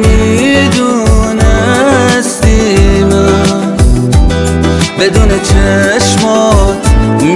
میدونستی من بدون چشمات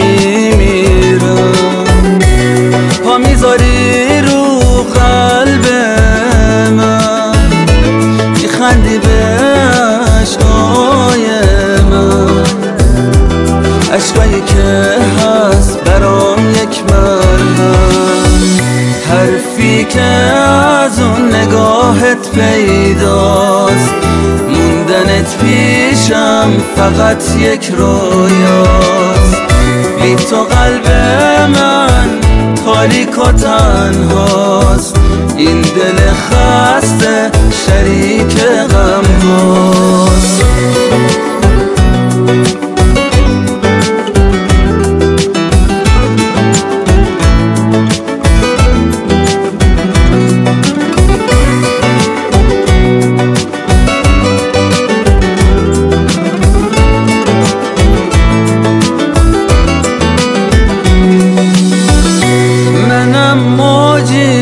میمیرم، پا میذاری رو قلب من، میخندی به عشقای من، عشقایی که هست برام یک مرهم. حرفی که از اون نگاهت پیداست، موندنت پیشم فقط یک رویاست. بی تو قلب من تاریک و تنهاست، این دل خسته شریک غم هاست. موجی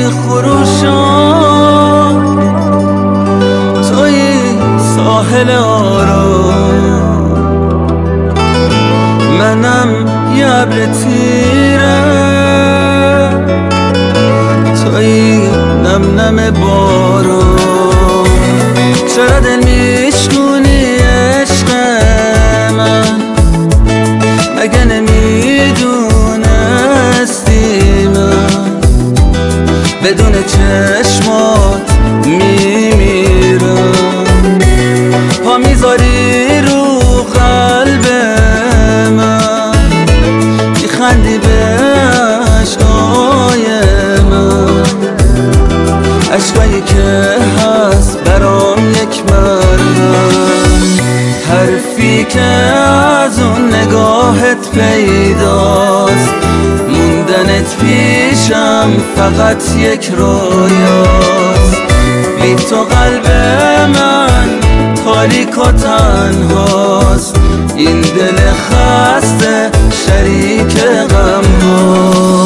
خروشان توی ساحل آرام، منم یه ابر تیره توی نم نم باران. چرا دل میشکنی عشق من، مگه نمیدونستی من بدون چشمات میمیرم، پا میذاری رو قلب من، میخندی به عشقای من، عشقایی که هست برام یک مرهم. حرفی که از اون نگاهت پیداست، موندنت پیشم فقط یک رویاست. بی تو قلب من تاریک و تنهاست، این دل خسته شریک غم هاست.